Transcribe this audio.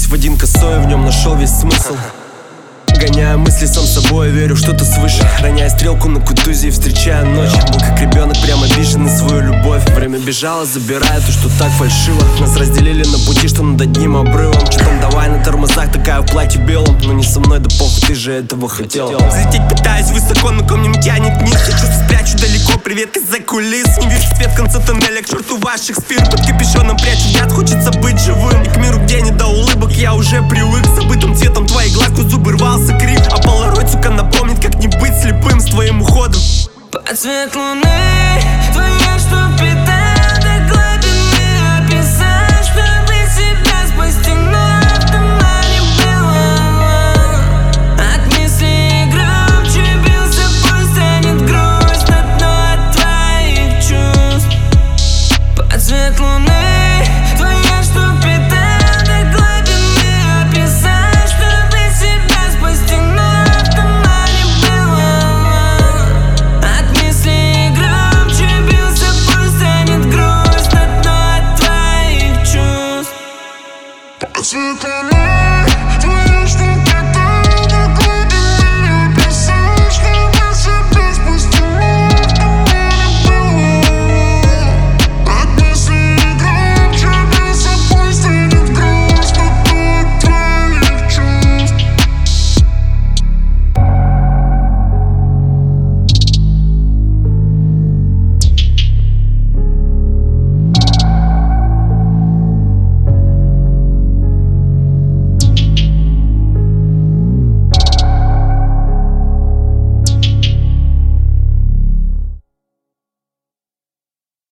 в один косой, в нем нашел весь смысл. Гоняя мысли сам собой, верю что-то свыше. Роняя стрелку на кутузе и встречая ночь. Был как ребенок, прям обижен на свою любовь. Время бежало, забирая то, что так фальшиво. Нас разделили на пути, что над одним обрывом. Че там, давай на тормозах, такая в платье белом. Но не со мной, да похуй, ты же этого хотел. Взлететь пытаюсь высоко, но ко мне не тянет вниз. Я чувство спрячу далеко, привет из-за кулис. Не вижу свет в конце тоннеля, к черту ваших спир. Под капюшоном прячу взгляд, хочется быть живым. И к миру, где не до улыбок, я уже привык. С забытым цветом твоих глаз, сквозь зубы рвался крик. А полароид, сука, напомнит, как не быть слепым с твоим уходом. Под свет луны твоя, что питает до глубины. Описать, чтобы себя спасти, но автомате было. От мыслей громче бился пульс, станет грустно, но от твоих чувств. Под свет луны